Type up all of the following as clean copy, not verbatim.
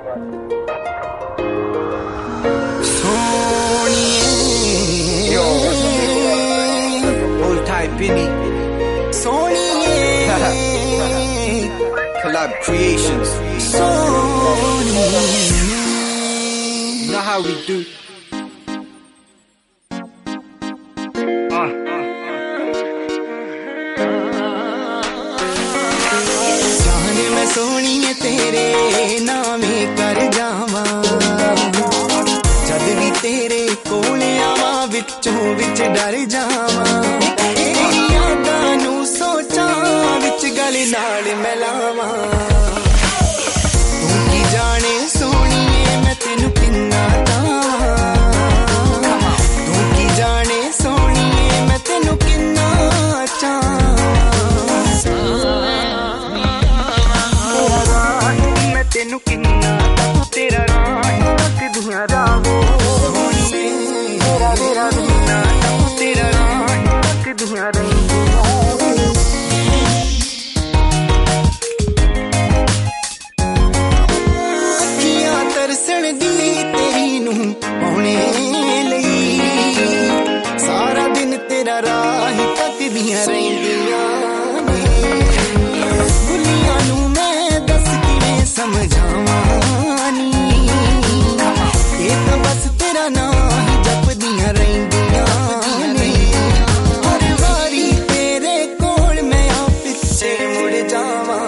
Old type Benny. Collab Creations. You know how we do. जाने मैं सोनिए तेरे नामे कर जावा जद भी तेरे कोल आवा विचों विच डर जावा यादां नू सोचा विच गल नाल मिलावा तू की जाने सोनिए मैं तेनू किन्ना चाहां तू की जाने सोनिए मैं तेनू किन्ना चाहां तेनू किन्ना तेरा राह तक दुनिया रावो तेरा तेरा किन्ना तेरा राह तक दुनिया रही अखियां तरसण दी तेरी नू पाउणे लई सारा दिन तेरा राह तक दियां रहिंदियां गुलियां नू मैं दस किवें समझावानी ये तो बस तेरा नाम ही जपदियां रहिंदियां ने हर वारी तेरे कोल मैं आ पिछे मुड़ जावां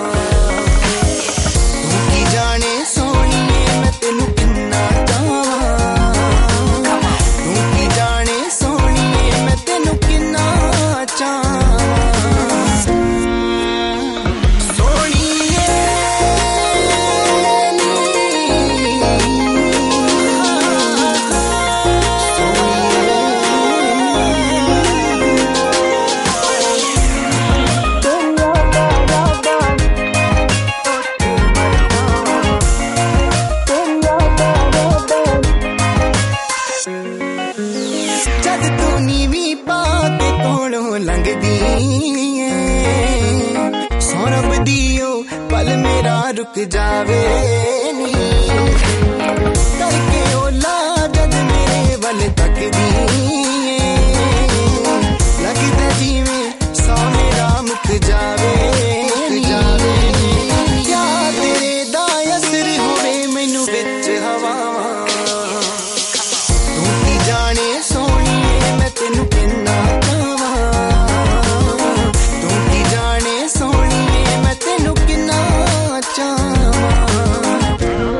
तू की जाने सोनिए मैं तेनू किन्ना चाहां तू की जाने सोनिए मैं तेनू किन्ना चाहां सोनिए जद तू नीवी पाके कोलों लंघदी सौरभ दियो पल मेरा रुक जावे नी करके ओला जद मेरे वल तकदी लगदा जिवें सौ मेरा मुक जावे क्या तेरे दा असर होवे मैनू विच हवावां तू की जाने सोनिए मैं तेनू किन्ना चाहां तू की जाने सोनिए मैं तेनू किन्ना चाहां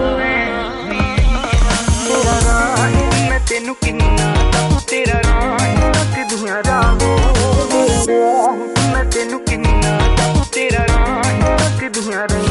तेरा राह मैं तेनू किन्ना तेरा राह तक दुनिया रावो मैं तेनू किन्ना तेरा राह तक दुनिया रही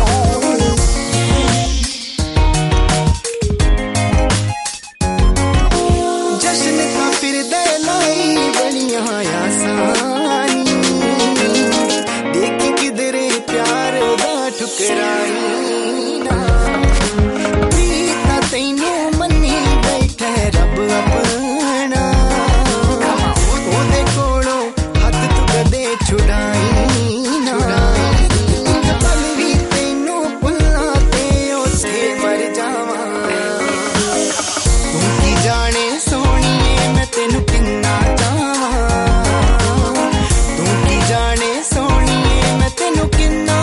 जश्न का फिर लाई बनिया आसानी देख किधरे प्यार दा ठुकराई ना प्रीता तैनू मन्नी बैठे रब अपना ओदे कोलों हथ तू कदे छुड़ाई ना पल भी तैनू भुल्ला ते उसे मर जावां तू की जाने सोनिए मैं तेनू किन्ना चाहां तू की जाने सोनिए मैं तेनू किन्ना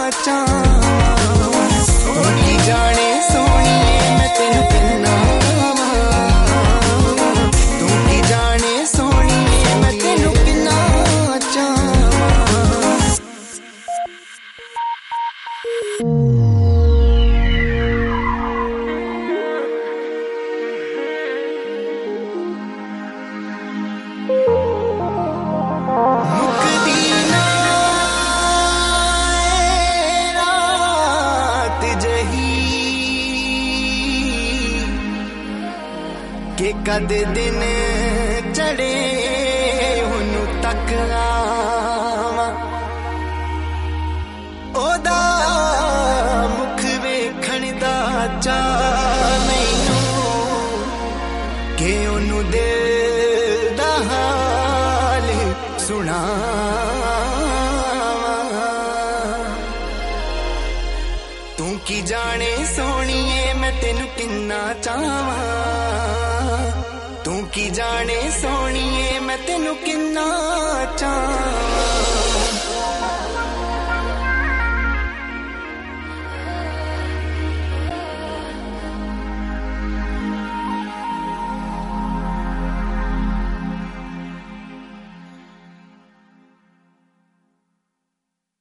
चाहां तू की जाने सोनिए मैं तेनू किन्ना तू की जाने सोनिए मैं तेनू किन्ना चाहां मुकदी ना रात जही के कद दिन चढ़े हुनु तक आवां ओदा मुख वेखण दा चा मैनू के ओनू दिल दा हाल सुनावां तू की जाने सोनिए मैं तेनू किन्ना चाहवां तू की जाने सोनिए मैं तेनू किन्ना चाहवां